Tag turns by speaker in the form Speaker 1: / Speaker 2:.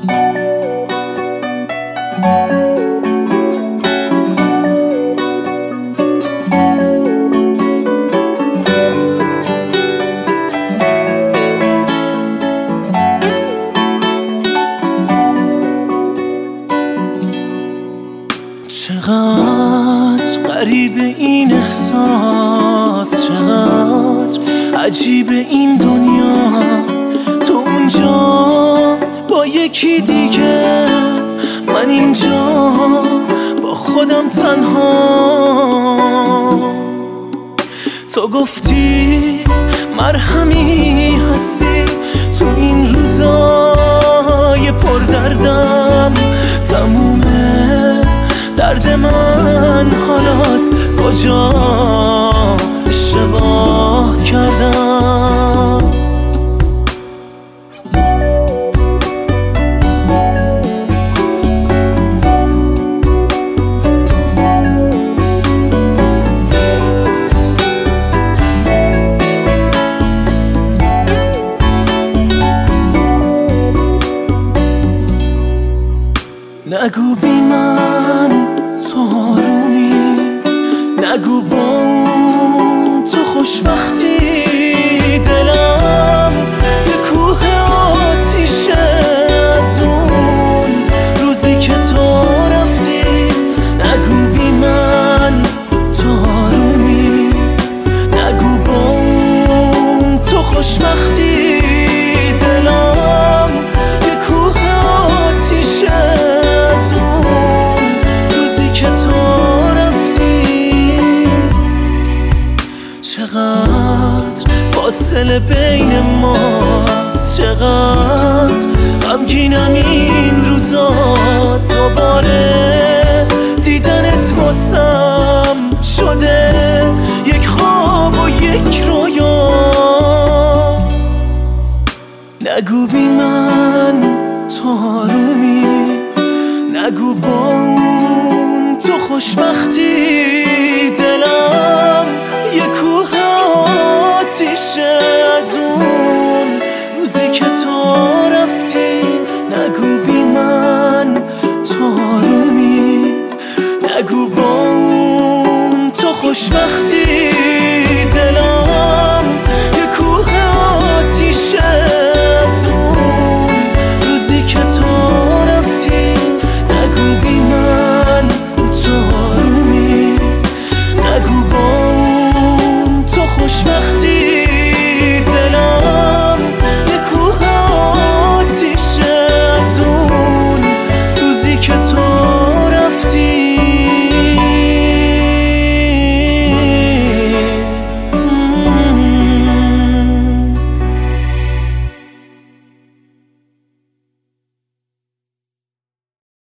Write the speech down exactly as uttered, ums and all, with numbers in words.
Speaker 1: چقدر غریب این احساس، چقدر عجیب این دنیا. تو اونجا با یکی دیگه، من اینجا با خودم تنها. تو گفتی مرهمی هستی تو این روزای پر دردم. تمومه درد من حالاست، کجا اشتباه کردم. نگو بی من تو آرومی، نگو با اون تو خوشبختی. دلم یه کوه آتیشه از اون روزی که تو رفتی. نگو بی من تو آرومی، نگو با اون تو خوشبختی. دلم یه کوه آتیشه چقدر فاصله بین ماست، چقدر غمگینم این روزا. دوباره دیدنت واسم شده یک خواب و یک رویا. نگو بی من تو آرومی، نگو با اون تو خوشبختی. دلم یه کوه آتیشه از اون روزی که تو رفتی. نگو بی من تو آرومی، نگو با اون تو خوشبختی. دلم یه کوه آتیشه از اون روزی که تو رفتی. نگو بی من تو آرومی، نگو با اون تو خوشبختی. دلم یه کوه آتیشه از اون روزی که تو